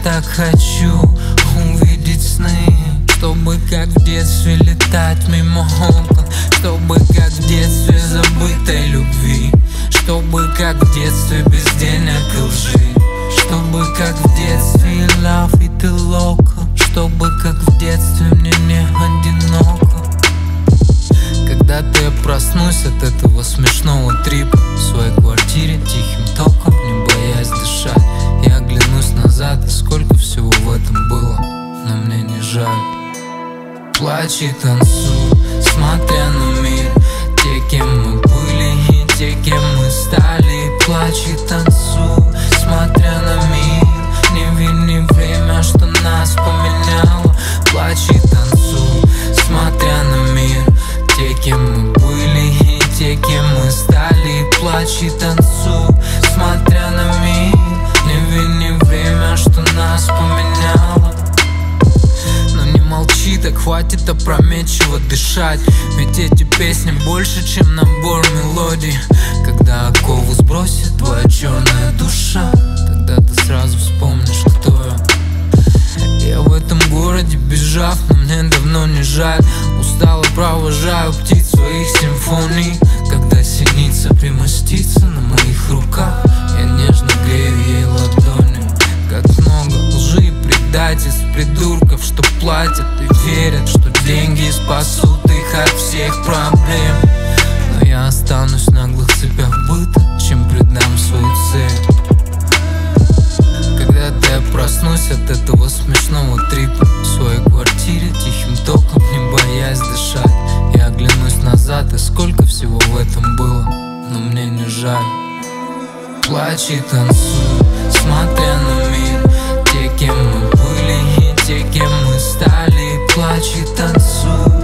так хочу увидеть сны, чтобы как в детстве летать мимо окон, чтобы как в детстве забытой любви, чтобы как в детстве без денег и лжи, чтобы как в детстве и love и ты локо, чтобы как в детстве мне не одиноко. Когда-то я проснусь от этого смешного трипа в своей квартире тихим током, не боясь дышать. Я оглянусь назад, и сколько всего в этом было, но мне не жаль. Плачь и танцуй, смотря на мир, те, кем мы были и те, кем мы стали. Плачь и танцуй, смотря на мир, не вини время, что нас поменяло. Плачь и танцуй, смотря на мир, те, кем мы были и те, кем мы стали. Плачь и танцуй, смотря на мир, не вини время, что нас поменяло. Но не молчи, так хватит опрометчиво дышать, ведь эти песни больше, чем набор мелодий. Когда оковы сбросит твоя черная душа, тогда ты сразу вспомнишь, кто я. Я в этом городе бежав, но мне давно не жаль. Устал и провожаю птиц своих симфоний. Когда синица примостится на моих руках, я нежно грею ей ладони. Как много лжи и предательств, придурков, что платят и верят, что деньги спасут их от всех проблем. Но я останусь в наглых цепях быта, чем предам свою цель. Когда-то я проснусь от этого смешного трипа в своей квартире тихим током, не боясь дышать. Я оглянусь назад, и сколько всего в этом было, но мне не жаль. Плачь и танцуй, смотря на мир, те, кем мы были и те, кем мы стали. Плачь и танцуй,